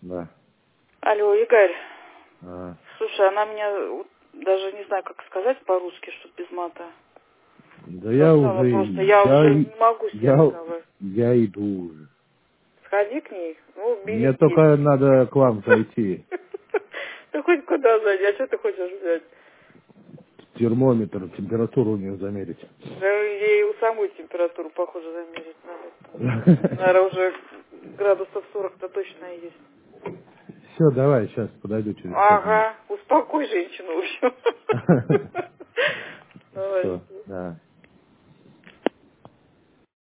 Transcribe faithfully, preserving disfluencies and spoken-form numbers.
Да. Алло, Игорь. А. Слушай, она меня даже не знаю, как сказать по-русски, чтобы без мата. Да я уже... Просто я, я уже не могу с ней я, разговаривать. я иду уже. Сходи к ней, ну, Мне береги. только надо к вам зайти. Ты хоть куда зайди, а что ты хочешь взять? Термометр, температуру у нее замерить. Да ей у самой температуру, похоже, замерить надо. Наверное, уже градусов сорок-то точно есть. Все, давай, сейчас подойду через пять минут. Ага, успокой женщину, в общем. Давай. Все.